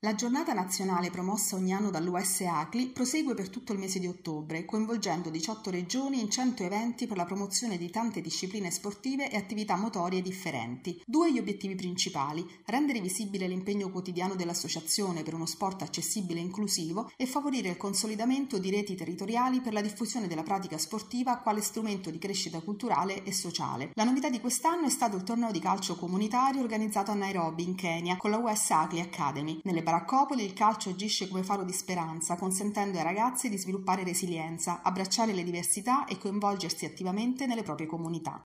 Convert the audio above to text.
La giornata nazionale promossa ogni anno dall'US ACLI prosegue per tutto il mese di ottobre, coinvolgendo 18 regioni in 100 eventi per la promozione di tante discipline sportive e attività motorie differenti. Due gli obiettivi principali: rendere visibile l'impegno quotidiano dell'associazione per uno sport accessibile e inclusivo e favorire il consolidamento di reti territoriali per la diffusione della pratica sportiva quale strumento di crescita culturale e sociale. La novità di quest'anno è stato il torneo di calcio comunitario organizzato a Nairobi, in Kenya, con la US ACLI Academy. Nelle baraccopoli il calcio agisce come faro di speranza, consentendo ai ragazzi di sviluppare resilienza, abbracciare le diversità e coinvolgersi attivamente nelle proprie comunità.